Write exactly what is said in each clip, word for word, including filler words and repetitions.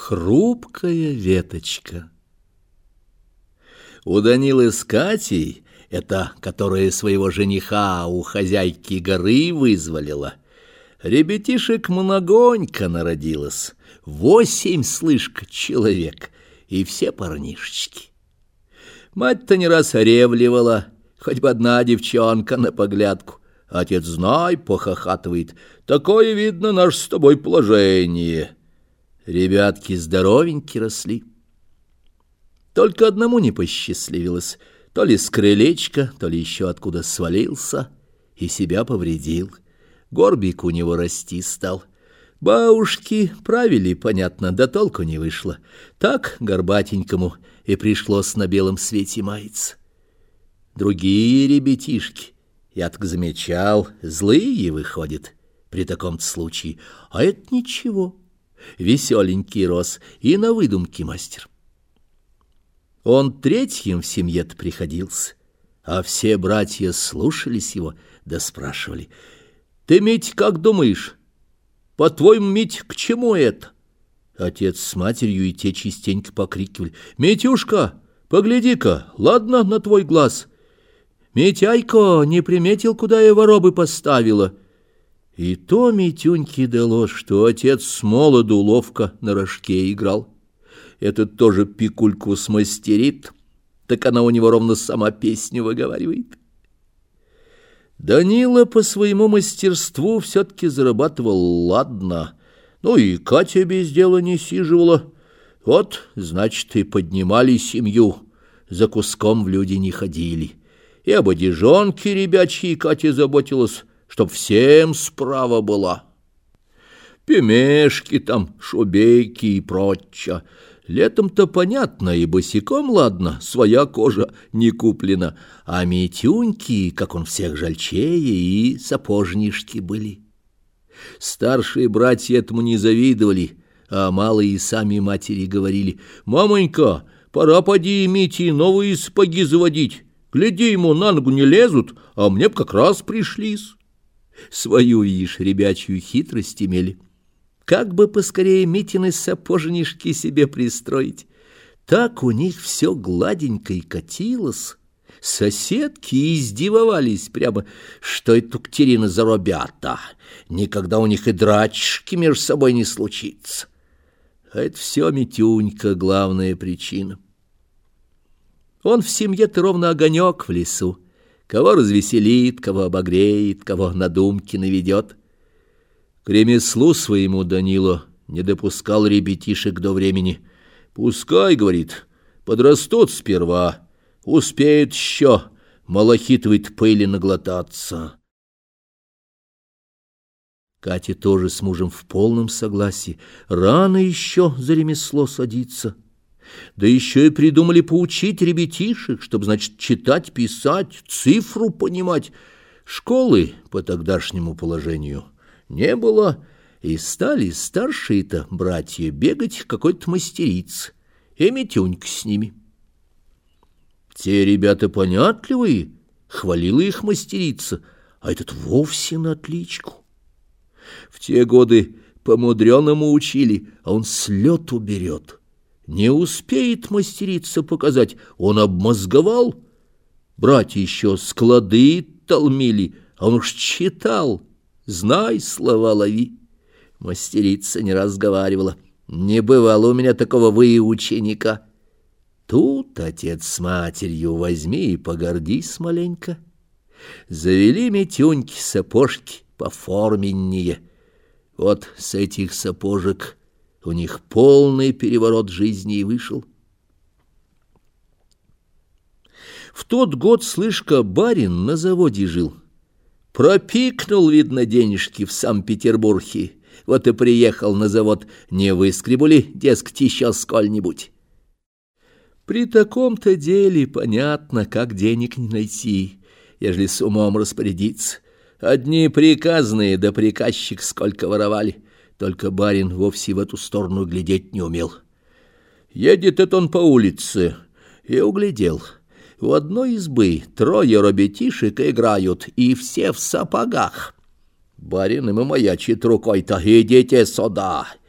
Хрупкая веточка. У Данилы с Катей, это которая своего жениха у хозяйки горы вызволила, ребятишек многонько народилось, восемь, слышка, человек, и все парнишечки. Мать-то не раз ревливала, хоть бы одна девчонка на поглядку. Отец, знай, похохатывает, такое, видно, наше с тобой положение. Ребятки здоровеньки росли. Только одному не посчастливилось, то ли с крылечка, то ли еще откуда свалился и себя повредил. Горбик у него расти стал. Бабушки правили, понятно, да толку не вышло. Так горбатенькому и пришлось на белом свете маяться. Другие ребятишки, я так замечал, злые выходят при таком случае, а это ничего. Веселенький рос и на выдумки мастер. Он третьим в семье-то приходился, а все братья слушались его да спрашивали: «Ты, Мить, как думаешь, по-твоему, Мить, к чему это?» Отец с матерью и те частенько покрикивали: «Митюшка, погляди-ка, ладно на твой глаз. Митяйко, не приметил, куда я воробы поставила?» И то Митюньке далось, что отец с молоду ловко на рожке играл. Этот тоже пикульку смастерит, так она у него ровно сама песню выговаривает. Данила по своему мастерству все-таки зарабатывал ладно, ну и Катя без дела не сиживала. Вот, значит, и поднимали семью, за куском в люди не ходили. И об одежонке ребячьей Катя заботилась, чтоб всем справа была. Пемешки там, шубейки и прочее. Летом-то понятно, и босиком ладно, своя кожа не куплена, а Митюньки, как он всех жальчее, и сапожнишки были. Старшие братья этому не завидовали, а малые сами матери говорили: «Мамонька, пора поди Мите новые сапоги заводить, гляди, ему на ногу не лезут, а мне б как раз пришлись». Свою, видишь, ребячью хитрость имели. Как бы поскорее Митины сапожнишки себе пристроить. Так у них все гладенько и катилось. Соседки издевались прямо, что это Катерина за ребята. Никогда у них и драчки между собой не случится. А это все Митюнька главная причина. Он в семье-то ровно огонек в лесу. Кого развеселит, кого обогреет, кого на думки наведет. К ремеслу своему Данила не допускал ребятишек до времени. «Пускай, — говорит, — подрастут сперва, успеют еще малахитовой пыли наглотаться». Катя тоже с мужем в полном согласии. Рано еще за ремесло садиться. Да еще и придумали поучить ребятишек, чтобы, значит, читать, писать, цифру понимать. Школы по тогдашнему положению не было, и стали старшие-то братья бегать к какой-то мастерице, и Митюнька с ними. Те ребята понятливые, хвалила их мастерица, а этот вовсе на отличку. В те годы по-мудреному учили, а он с лету берет. Не успеет мастерица показать, он обмозговал. Братья еще склады толмили, а он уж читал. Знай, слова лови. Мастерица не раз говаривала: «Не бывало у меня такого выученика». Тут отец с матерью возьми и погордись маленько. Завели Митюньки сапожки поформеннее. Вот с этих сапожек у них полный переворот жизни и вышел. В тот год, слышка, барин на заводе жил. Пропикнул, видно, денежки в Санкт-Петербурге. Вот и приехал на завод. Не выскребу ли, дескать, еще сколь-нибудь? При таком-то деле понятно, как денег не найти, ежели с умом распорядиться. Одни приказные, да приказчик сколько воровали. Только барин вовсе в эту сторону глядеть не умел. Едет это он по улице и углядел. У одной избы трое ребятишек играют, и все в сапогах. Барин им и маячит рукой-то: «Идите сюда!»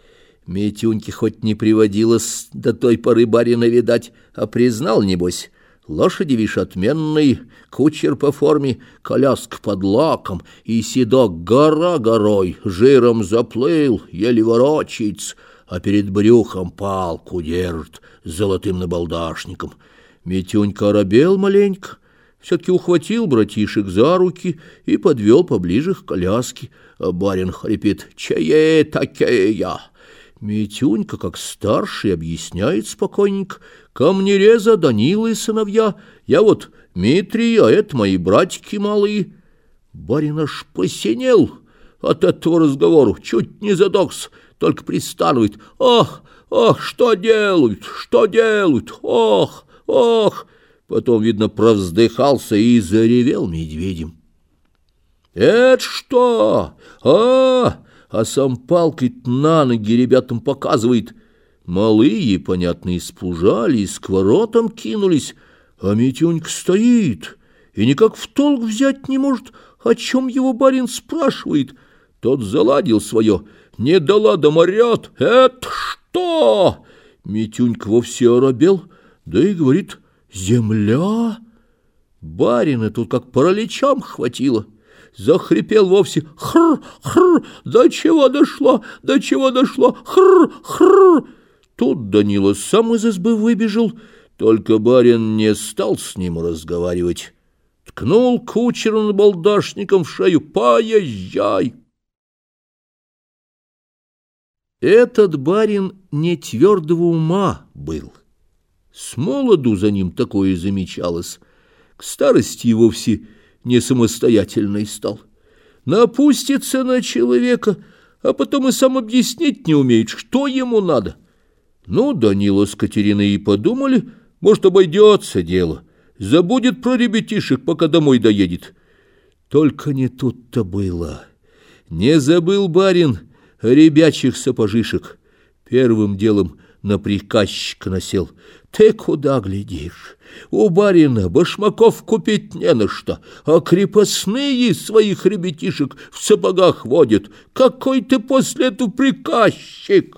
Митюньке хоть не приводилось до той поры барина видать, а признал, небось. Лошади, вишь, отменные, кучер по форме, коляска под лаком, и седок гора горой, жиром заплыл, еле ворочается, а перед брюхом палку держит с золотым набалдашником. Митюнька оробел маленько, все-таки ухватил братишек за руки и подвел поближе к коляске, а барин хрипит: «Чае такие?» Митюнька, как старший, объясняет спокойненько: «Камнереза, Данила и сыновья, я вот Митрий, а это мои братики малые». Барин аж посинел от этого разговора, чуть не задохся, только пристанывает: «Ах, ах, что делают, что делают, ох, ох!» Потом, видно, провздыхался и заревел медведем. «Это что? А, а сам палкой на ноги ребятам показывает». Малые, понятно, испужались, к воротам кинулись, а Митюнька стоит и никак в толк взять не может, о чем его барин спрашивает. Тот заладил свое: «Не дала да морят! Это что?» Митюнька вовсе оробел, да и говорит: «Земля!» Барина тут как параличом хватило. Захрипел вовсе: «Хр, хр, до чего дошло, до чего дошло, хр, хр!» Тут Данила сам из избы выбежал, только барин не стал с ним разговаривать. Ткнул кучера набалдашником в шею: «Поезжай!» Этот барин не твердого ума был. С молоду за ним такое замечалось. К старости и вовсе не самостоятельный стал. Напустится на человека, а потом и сам объяснить не умеет, что ему надо. Ну, Данила с Катериной и подумали, может, обойдется дело, забудет про ребятишек, пока домой доедет. Только не тут-то было. Не забыл барин ребячих сапожишек. Первым делом на приказчика насел: «Ты куда глядишь? У барина башмаков купить не на что, а крепостные своих ребятишек в сапогах водят. Какой ты после этого приказчик?»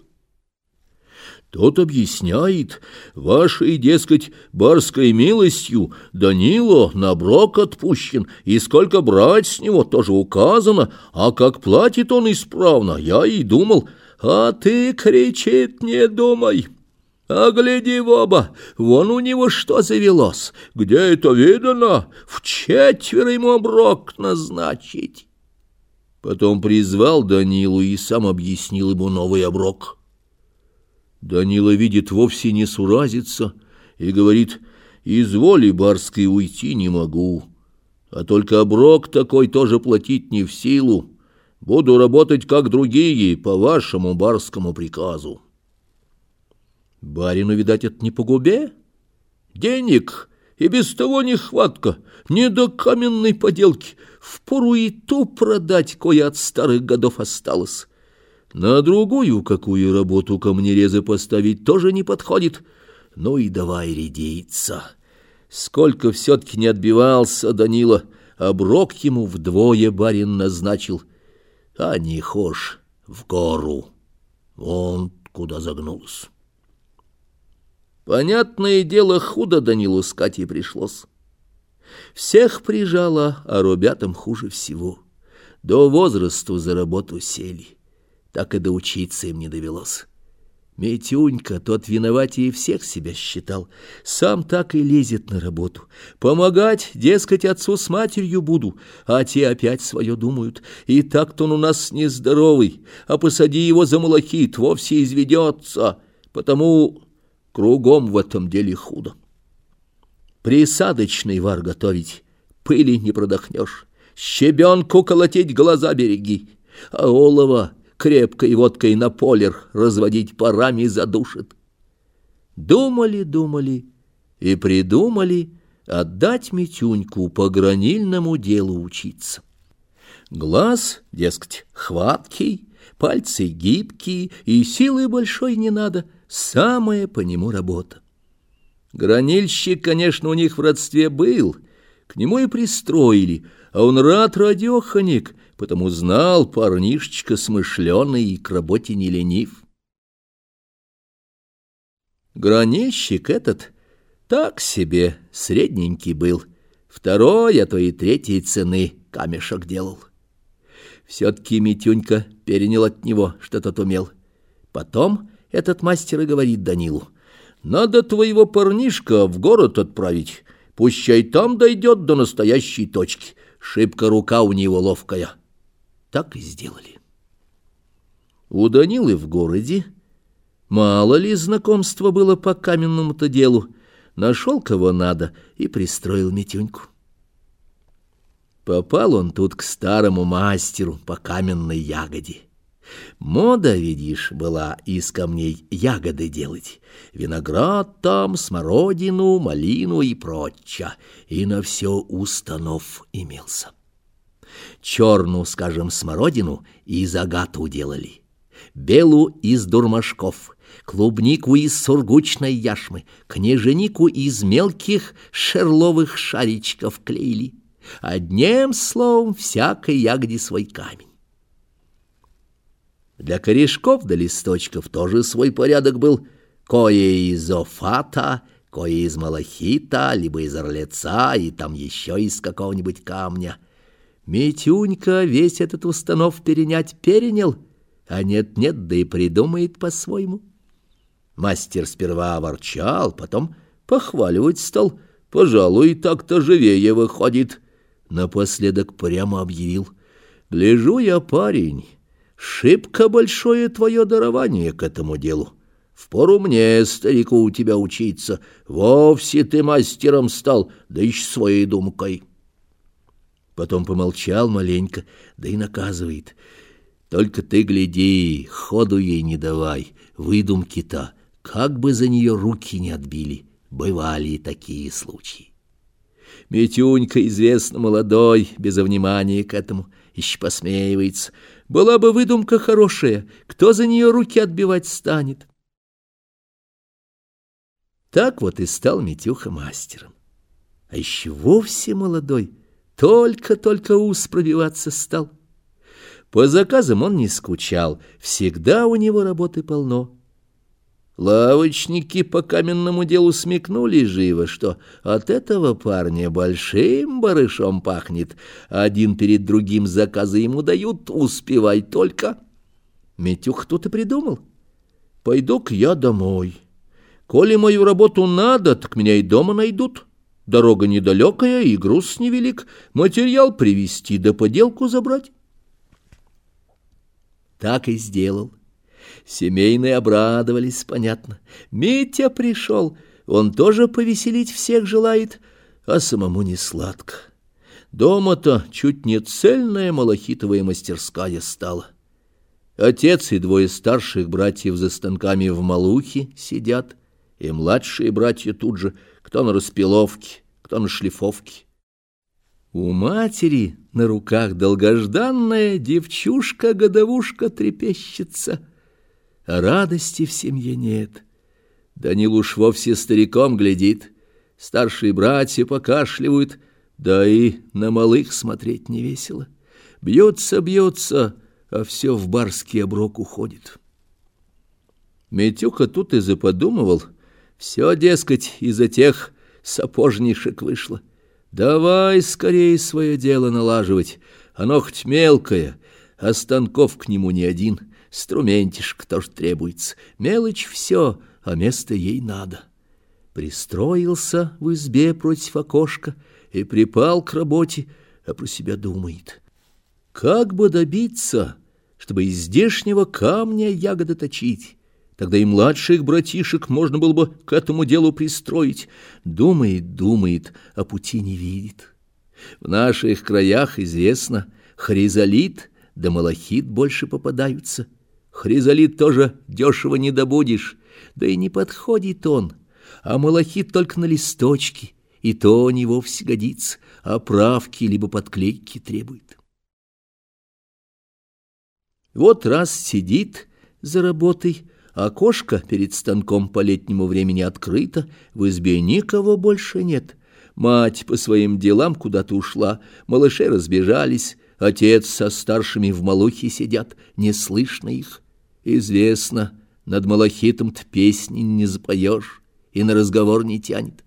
Тот объясняет: «Вашей, дескать, барской милостью Данила на оброк отпущен, и сколько брать с него тоже указано, а как платит он исправно, я и думал». А ты, кричит, не думай, а гляди в оба, вон у него что завелось, где это видано, в четверо ему оброк назначить. Потом призвал Данилу и сам объяснил ему новый оброк. Данила видит, вовсе не суразится, и говорит: «Из воли барской уйти не могу, а только оброк такой тоже платить не в силу. Буду работать, как другие, по вашему барскому приказу». Барину, видать, это не по губе. Денег и без того нехватка, не до каменной поделки. Впору и ту продать, кое от старых годов осталось. На другую какую работу камнерезы поставить тоже не подходит. Ну и давай рядиться. Сколько все-таки не отбивался Данила, оброк ему вдвое барин назначил. А не хошь в гору, вон куда загнулся. Понятное дело, худо Данилу с Катей пришлось. Всех прижало, а ребятам хуже всего. До возрасту за работу сели, так и доучиться им не довелось. Митюнька, тот виноватее всех себя считал, сам так и лезет на работу. Помогать, дескать, отцу с матерью буду, а те опять свое думают. И так-то он у нас нездоровый, а посади его за малахит, вовсе изведется, потому кругом в этом деле худо. Присадочный вар готовить, пыли не продохнешь, щебенку колотить глаза береги, а олова крепкой водкой на полер разводить парами задушит. Думали, думали и придумали отдать Митюньку по гранильному делу учиться. Глаз, дескать, хваткий, пальцы гибкие, и силы большой не надо, самая по нему работа. Гранильщик, конечно, у них в родстве был, к нему и пристроили, а он рад радеханик, потому знал, парнишечка смышленый и к работе не ленив. Гранильщик этот так себе средненький был, второй, а то и третьей цены камешек делал. Все-таки Митюнька перенял от него, что тот умел. Потом этот мастер и говорит Данилу: «Надо твоего парнишка в город отправить, пущай там дойдет до настоящей точки, шибко рука у него ловкая». Так и сделали. У Данилы в городе мало ли знакомства было по каменному-то делу, нашел кого надо и пристроил Митюньку. Попал он тут к старому мастеру по каменной ягоде. Мода, видишь, была из камней ягоды делать. Виноград там, смородину, малину и прочее. И на все установ имелся. Черную, скажем, смородину из агату делали, белую из дурмашков, клубнику из сургучной яшмы, княженику из мелких шерловых шаричков клеили. Одним словом, всякой ягоде свой камень. Для корешков да листочков тоже свой порядок был. Кое из офата, кое из малахита, либо из орлеца, и там еще из какого-нибудь камня. Митюнька весь этот установ перенять перенял, а нет-нет, да и придумает по-своему. Мастер сперва ворчал, потом похваливать стал. Пожалуй, так-то живее выходит. Напоследок прямо объявил: «Гляжу я, парень, шибко большое твое дарование к этому делу. Впору мне, старику, у тебя учиться. Вовсе ты мастером стал, да еще своей думкой». Потом помолчал маленько, да и наказывает: «Только ты гляди, ходу ей не давай, выдумки-то, как бы за нее руки не отбили, бывали и такие случаи». Митюнька, известно, молодой, без внимания к этому, еще посмеивается. Была бы выдумка хорошая, кто за нее руки отбивать станет? Так вот и стал Митюха мастером. А еще вовсе молодой, только-только ус пробиваться стал. По заказам он не скучал, всегда у него работы полно. Лавочники по каменному делу смекнули живо, что от этого парня большим барышом пахнет. Один перед другим заказы ему дают, успевай только. Митюх тут и придумал: пойду-ка я домой. Коли мою работу надо, так меня и дома найдут. Дорога недалекая, и груз невелик. Материал привезти, да поделку забрать. Так и сделал. Семейные обрадовались, понятно. Митя пришел, он тоже повеселить всех желает, а самому не сладко. Дома-то чуть не цельная малахитовая мастерская стала. Отец и двое старших братьев за станками в малухе сидят, и младшие братья тут же, кто на распиловке, кто на шлифовке. У матери на руках долгожданная девчушка-годовушка трепещется, а радости в семье нет. Данил уж вовсе стариком глядит, старшие братья покашливают, да и на малых смотреть не весело. Бьется, бьется, а все в барский оброк уходит. Митюха тут и заподумывал: все, дескать, из-за тех сапожнишек вышло. Давай скорее свое дело налаживать, оно хоть мелкое, а станков к нему не один, струментишек тоже требуется, мелочь все, а место ей надо. Пристроился в избе против окошка и припал к работе, а про себя думает: как бы добиться, чтобы из здешнего камня ягоды точить? Тогда и младших братишек можно было бы к этому делу пристроить. Думает, думает, а пути не видит. В наших краях, известно, хризолит да малахит больше попадаются. Хризолит тоже дешево не добудешь, да и не подходит он. А малахит только на листочки, и то не вовсе годится, а правки либо подклейки требует. Вот раз сидит за работой, окошко перед станком по летнему времени открыто, в избе никого больше нет. Мать по своим делам куда-то ушла, малыши разбежались, отец со старшими в малухе сидят, не слышно их. Известно, Над малахитом-то песни не запоешь и на разговор не тянет.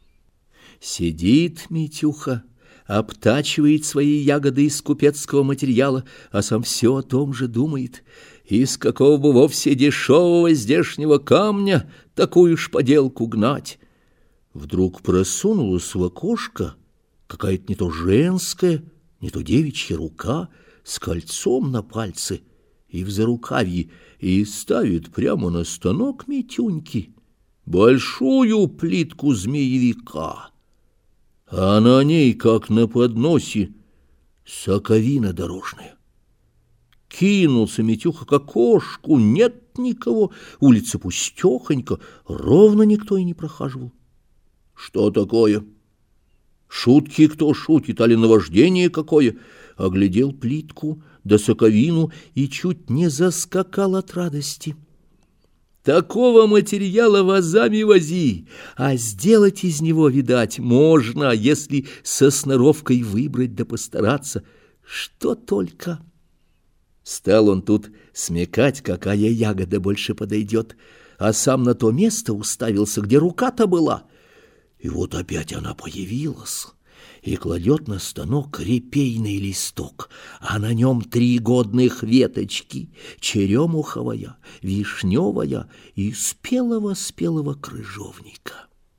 Сидит Митюха, обтачивает свои ягоды из купецкого материала, а сам все о том же думает. Из какого бы вовсе дешевого здешнего камня такую ж поделку гнать? Вдруг просунулась в окошко какая-то не то женская, не то девичья рука с кольцом на пальце и в зарукавье, и ставит прямо на станок Митюньки большую плитку змеевика, а на ней, как на подносе, соковина дорожная. Кинулся Митюха к окошку, нет никого, улица пустехонька, ровно никто и не прохаживал. Что такое? Шутки кто шутит, али наваждение какое? Оглядел плитку да соковину и чуть не заскакал от радости. Такого материала вазами вози, а сделать из него, видать, можно, если со сноровкой выбрать да постараться. Что только... Стал он тут смекать, какая ягода больше подойдет, а сам на то место уставился, где рука-то была. И вот опять она появилась и кладет на станок репейный листок, а на нем три годных веточки: черемуховая, вишневая и спелого-спелого крыжовника.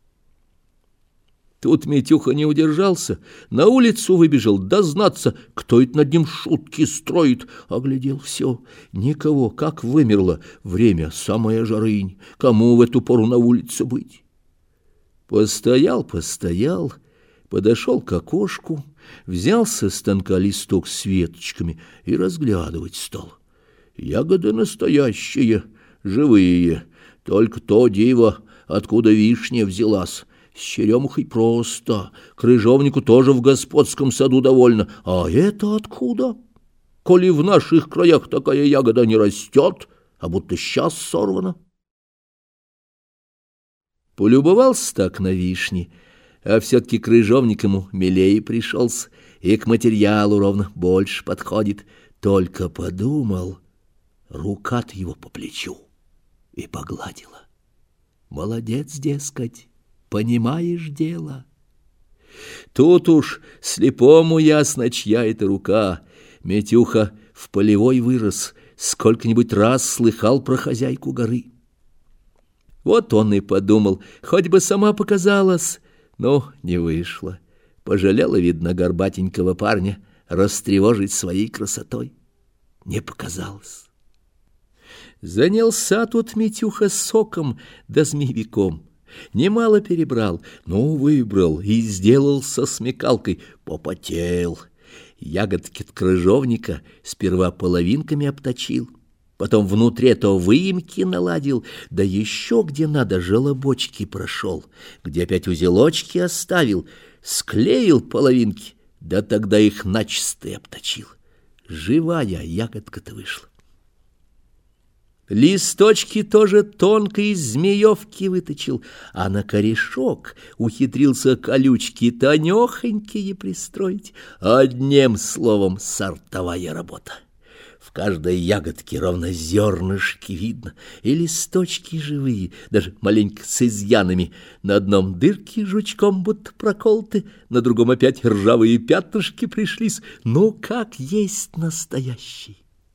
Тут Митюха не удержался, на улицу выбежал дознаться, кто это над ним шутки строит. Оглядел все, никого, как вымерло, время самая жарынь, кому в эту пору на улице быть? Постоял, постоял, подошел к окошку, взял со станка листок с веточками и разглядывать стал. Ягоды настоящие, живые, только то диво, откуда вишня взялась. С черемухой просто, крыжовнику тоже в господском саду довольно. А это откуда? Коли в наших краях такая ягода не растет, а будто сейчас сорвана. Полюбовался так на вишни, а все-таки крыжовник ему милее пришелся, и к материалу ровно больше подходит. Только подумал, рука-то его по плечу и погладила. Молодец, дескать. Понимаешь дело? Тут уж слепому ясно, чья это рука. Митюха в полевой вырос, сколько-нибудь раз слыхал про хозяйку горы. Вот он и подумал, хоть бы сама показалась, но не вышло. Пожалела, видно, горбатенького парня растревожить своей красотой. Не показалось. Занялся тут Митюха соком да змеевиком. Немало перебрал, но выбрал и сделал со смекалкой, попотел. Ягодки от крыжовника сперва половинками обточил, потом внутри то выемки наладил, да еще где надо желобочки прошел, где опять узелочки оставил, склеил половинки, да тогда их начисто и обточил. Живая ягодка-то вышла. Листочки тоже тонко из змеевки выточил, а на корешок ухитрился колючки тонехонькие пристроить. Одним словом, сортовая работа. В каждой ягодке ровно зернышки видно, и листочки живые, даже маленько с изъянами. На одном дырки жучком будто проколоты, на другом опять ржавые пятнышки пришлись. Ну, как есть настоящий.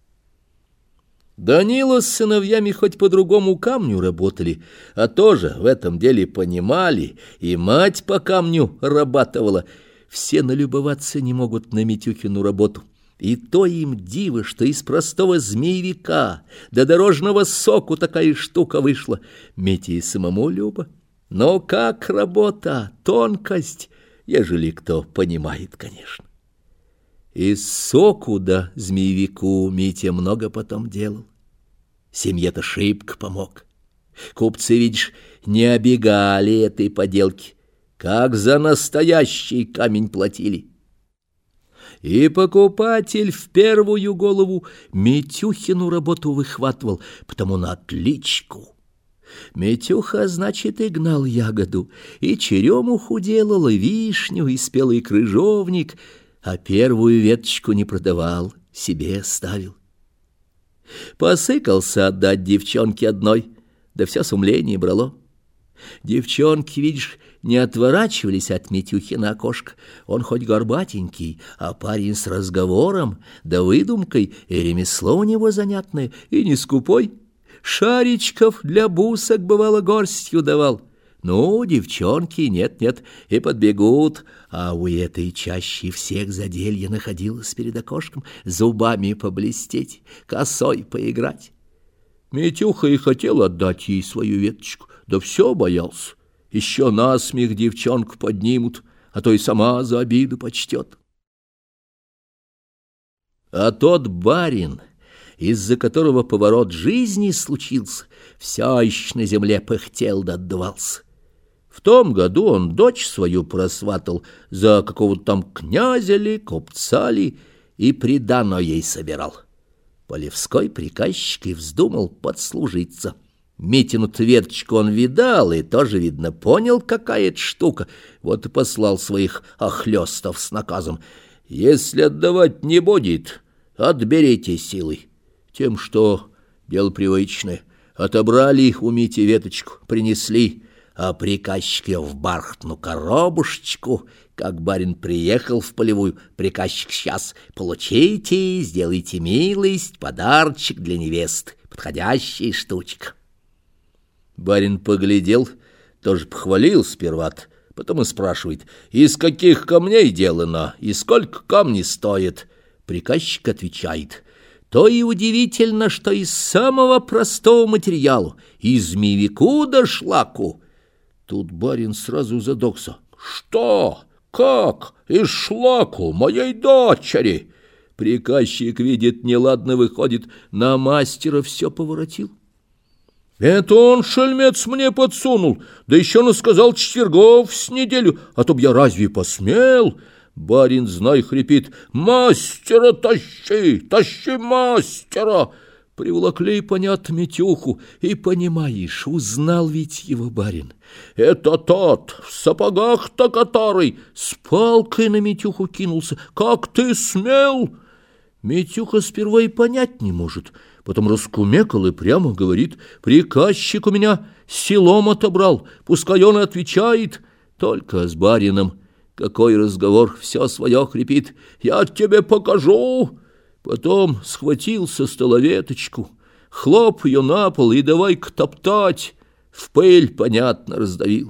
Данила с сыновьями хоть по другому камню работали, а тоже в этом деле понимали, и мать по камню рабатывала. Все налюбоваться не могут на Митюхину работу. И то им диво, что из простого змеевика до дорожного соку такая штука вышла. Мите и самому любо. Но как работа, тонкость, ежели кто понимает, конечно. Из соку да змеевику Митя много потом делал. Семье-то шибко помог. Купцы, видишь, не обегали этой поделки, как за настоящий камень платили. И покупатель в первую голову Митюхину работу выхватывал, потому на отличку. Митюха, значит, и гнал ягоду, и черемуху делал, и вишню, и спелый крыжовник, а первую веточку не продавал, себе ставил. Посыкался отдать девчонке одной, да все сумление брало. Девчонки, видишь, не отворачивались от Митюхи на окошко. Он хоть горбатенький, а парень с разговором, да выдумкой, и ремесло у него занятное, и не скупой. Шаричков для бусок, бывало, горстью давал. Ну, девчонки, нет-нет, и подбегут, а у этой чаще всех заделье находилось перед окошком, зубами поблестеть, косой поиграть. Митюха и хотел отдать ей свою веточку, да все боялся. Еще насмех девчонку поднимут, а то и сама за обиду почтет. А тот барин, из-за которого поворот жизни случился, все еще на земле пыхтел да отдувался. В том году он дочь свою просватал за какого-то там князя ли, купца ли, и приданое ей собирал. Полевской приказчик и вздумал подслужиться. Митину-то веточку он видал и тоже, видно, понял, какая это штука. Вот и послал своих охлёстов с наказом: если отдавать не будет, отберите силой. Тем, что дело привычное, отобрали у Мити веточку, принесли, а приказчик ее в бархатную коробушечку. Как барин приехал в Полевую, приказчик: сейчас получите, сделайте милость, подарочек для невесты, подходящая штучка. Барин поглядел, тоже похвалил сперва, потом и спрашивает: из каких камней делано и сколько камни стоят? Приказчик отвечает: то и удивительно, что из самого простого материала, из змеевику да шлаку. Тут барин сразу задохся: что? Как? Из шлаку моей дочери? Приказчик видит, неладно выходит, на мастера все поворотил. Это он, шельмец, мне подсунул, да еще насказал четвергов с неделю, а то б я разве посмел? Барин, знай, хрипит: мастера тащи, тащи мастера. Приволокли, понятно, Митюху, и, понимаешь, узнал ведь его барин. Это тот, в сапогах-то который, с палкой на Митюху кинулся. Как ты смел? Митюха сперва и понять не может, потом раскумекал и прямо говорит: приказчик у меня селом отобрал, пускай он и отвечает. Только с барином какой разговор, все свое хрипит: я тебе покажу. Потом схватил со стола веточку, хлоп ее на пол и давай-ка топтать, в пыль, понятно, раздавил.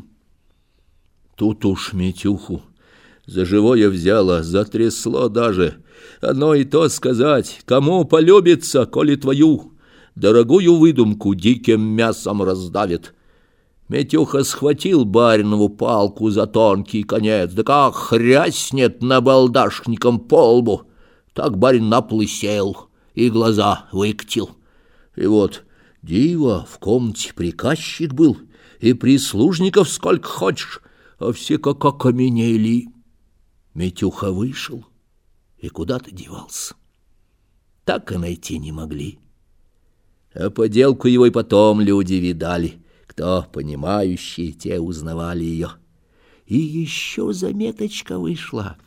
Тут уж Митюху за живое взяло, затрясло даже. Одно и то сказать: кому полюбится, коли твою дорогую выдумку диким мясом раздавит. Митюха схватил баринову палку за тонкий конец, да как хряснет набалдашником по лбу. Так барин на пол и сел, и глаза выкатил. И вот диво, в комнате приказчик был, и прислужников сколько хочешь, а все как окаменели. Митюха вышел и куда-то девался. Так и найти не могли. А поделку его и потом люди видали. Кто понимающие, те узнавали ее. И еще заметочка вышла.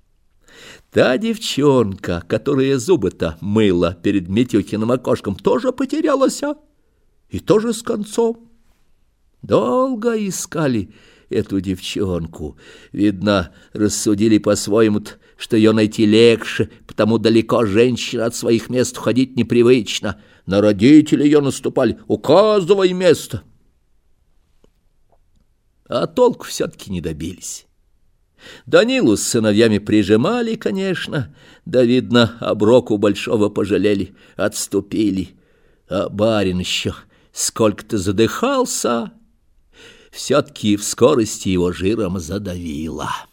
Та девчонка, которая зубы-то мыла перед Митюхиным окошком, тоже потерялась, а? И тоже с концом. Долго искали эту девчонку. Видно, рассудили по-своему, что ее найти легче, потому далеко женщина от своих мест ходить непривычно. На родителей ее наступали: указывай место. А толку все-таки не добились. Данилу с сыновьями прижимали, конечно, да, видно, оброку большого пожалели, отступили. А барин еще сколько-то задыхался, все-таки в скорости его жиром задавило.